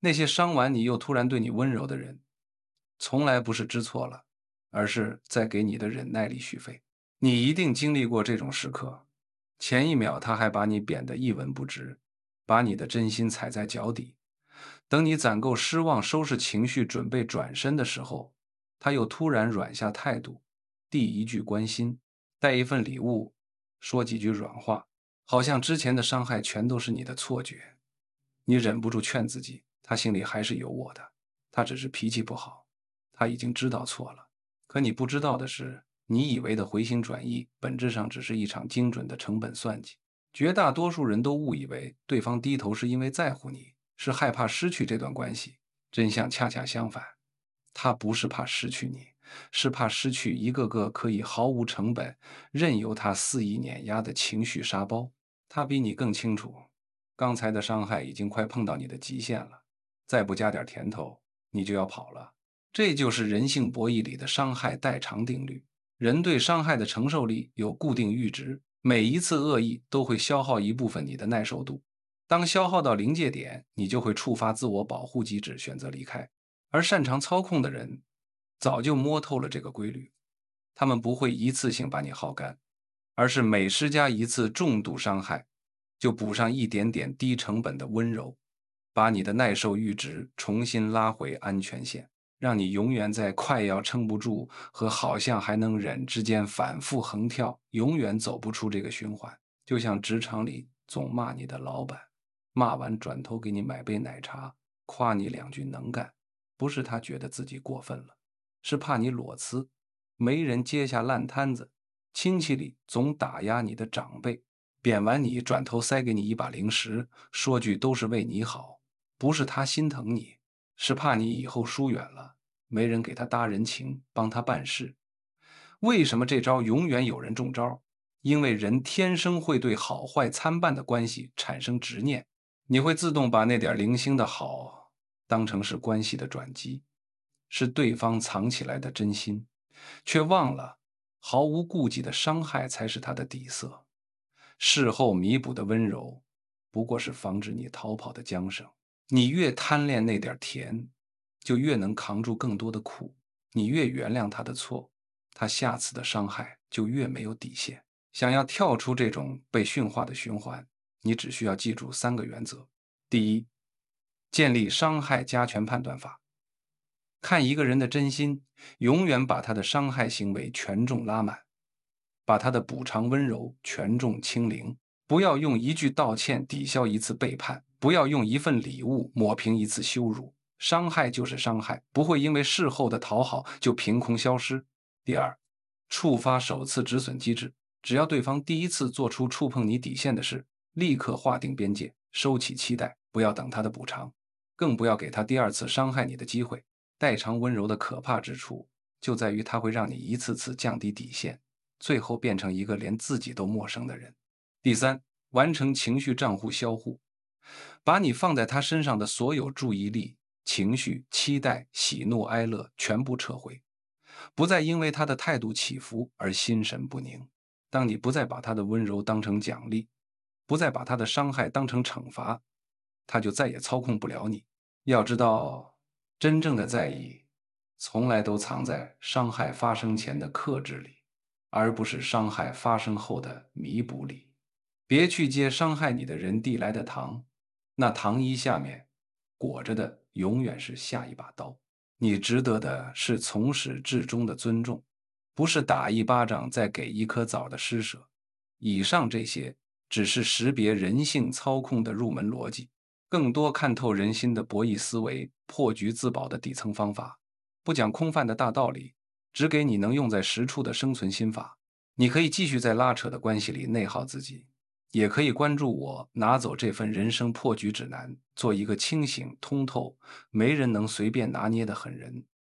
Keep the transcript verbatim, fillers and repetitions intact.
那些伤完你又突然对你温柔的人，从来不是知错了，而是在给你的忍耐力续费。你一定经历过这种时刻，前一秒他还把你贬得一文不值，把你的真心踩在脚底，等你攒够失望，收拾情绪，准备转身的时候，他又突然软下态度，递一句关心，带一份礼物，说几句软话，好像之前的伤害全都是你的错觉。你忍不住劝自己，他心里还是有我的，他只是脾气不好，他已经知道错了。可你不知道的是，你以为的回心转意，本质上只是一场精准的成本算计。绝大多数人都误以为对方低头是因为在乎你，是害怕失去这段关系。真相恰恰相反，他不是怕失去你，是怕失去一个个可以毫无成本任由他肆意碾压的情绪沙包。他比你更清楚，刚才的伤害已经快碰到你的极限了，再不加点甜头，你就要跑了。这就是人性博弈里的伤害代偿定律。人对伤害的承受力有固定阈值，每一次恶意都会消耗一部分你的耐受度。当消耗到临界点，你就会触发自我保护机制，选择离开。而擅长操控的人早就摸透了这个规律，他们不会一次性把你耗干，而是每施加一次重度伤害，就补上一点点低成本的温柔，把你的耐受阈值重新拉回安全线，让你永远在快要撑不住和好像还能忍之间反复横跳，永远走不出这个循环。就像职场里总骂你的老板，骂完转头给你买杯奶茶，夸你两句能干，不是他觉得自己过分了，是怕你裸辞，没人接下烂摊子。亲戚里总打压你的长辈，贬完你转头塞给你一把零食，说句都是为你好，不是他心疼你，是怕你以后疏远了，没人给他搭人情，帮他办事。为什么这招永远有人中招？因为人天生会对好坏参半的关系产生执念，你会自动把那点零星的好当成是关系的转机，是对方藏起来的真心，却忘了毫无顾忌的伤害才是他的底色。事后弥补的温柔，不过是防止你逃跑的缰绳。你越贪恋那点甜，就越能扛住更多的苦。你越原谅他的错，他下次的伤害就越没有底线。想要跳出这种被驯化的循环，你只需要记住三个原则。第一，建立伤害加权判断法。看一个人的真心，永远把他的伤害行为权重拉满，把他的补偿温柔权重清零。不要用一句道歉抵消一次背叛，不要用一份礼物抹平一次羞辱。伤害就是伤害，不会因为事后的讨好就凭空消失。第二，触发首次止损机制，只要对方第一次做出触碰你底线的事，立刻划定边界，收起期待，不要等他的补偿，更不要给他第二次伤害你的机会。代偿温柔的可怕之处，就在于它会让你一次次降低底线，最后变成一个连自己都陌生的人。第三，完成情绪账户销户，把你放在他身上的所有注意力、情绪、期待、喜怒哀乐全部撤回，不再因为他的态度起伏而心神不宁。当你不再把他的温柔当成奖励，不再把他的伤害当成惩罚，他就再也操控不了你。要知道，真正的在意，从来都藏在伤害发生前的克制里，而不是伤害发生后的弥补里。别去接伤害你的人递来的糖，那糖衣下面裹着的永远是下一把刀。你值得的是从始至终的尊重，不是打一巴掌再给一颗枣的施舍。以上这些只是识别人性操控的入门逻辑，更多看透人心的博弈思维、破局自保的底层方法。不讲空泛的大道理，只给你能用在实处的生存心法。你可以继续在拉扯的关系里内耗自己，也可以关注我，拿走这份人生破局指南，做一个清醒、通透、没人能随便拿捏的狠人。